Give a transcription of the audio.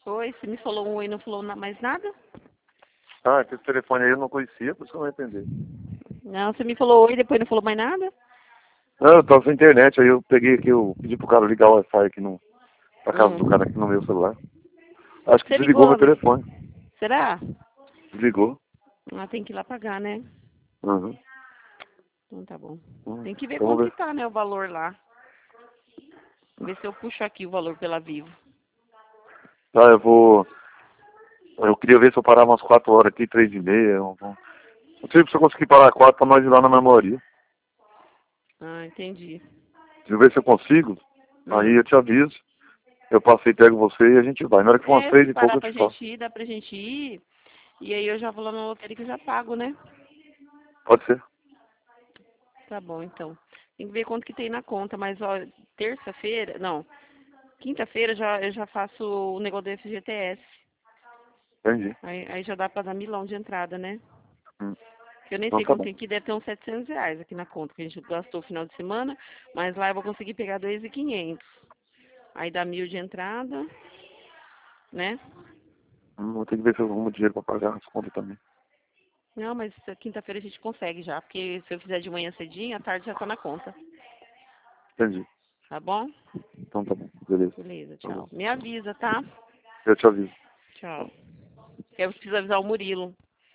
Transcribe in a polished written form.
Oi, você me falou um oi e não falou mais nada? Ah, esse telefone aí eu não conhecia, por isso que eu não entendi. Não, você me falou oi e depois não falou mais nada? Não, eu tava sem internet, aí eu peguei aqui, eu pedi pro cara ligar o Wi-Fi aqui no, pra casa do cara aqui no meu celular. Acho que Você desligou ligou? meu telefone. Será? Desligou. Ah, tem que ir lá pagar, né? Uhum. Então tá bom. Tem que ver Então vamos quanto que ver. tá, né, o valor lá. Ver se eu puxo aqui o valor pela Vivo. Tá, eu vou. Eu queria ver se eu parava umas 4 horas aqui, 3h30. Não sei se eu conseguir parar 4 pra nós ir lá na memoria. Ah, entendi. Deixa eu ver se eu consigo. Aí eu te aviso. Eu passei, pego você e a gente vai. Na hora que for umas É, se 3 e pouco parar eu pra te falo. gente ir, dá pra gente ir. E aí eu já vou lá na loteria que eu já pago, né? Pode ser? Tá bom, então. Tem que ver quanto que tem na conta, mas ó, terça-feira, não, quinta-feira eu já faço o negócio do FGTS. Entendi. Aí já dá pra dar milão de entrada, né? Hum. Eu nem Então sei tá quanto bom. tem aqui, deve ter uns R$ 700 aqui na conta, que a gente gastou no final de semana, mas lá eu vou conseguir pegar 2.500. Aí dá 1.000 de entrada, né? Vou ter que ver se eu arrumo dinheiro pra pagar as contas também. Não, mas quinta-feira a gente consegue já, porque se eu fizer de manhã cedinho, à tarde já tá na conta. Entendi. Tá bom? Então tá bom. Beleza. Beleza, Tá bom. tchau. Me avisa, tá? Eu te aviso. Tchau. Eu preciso avisar o Murilo.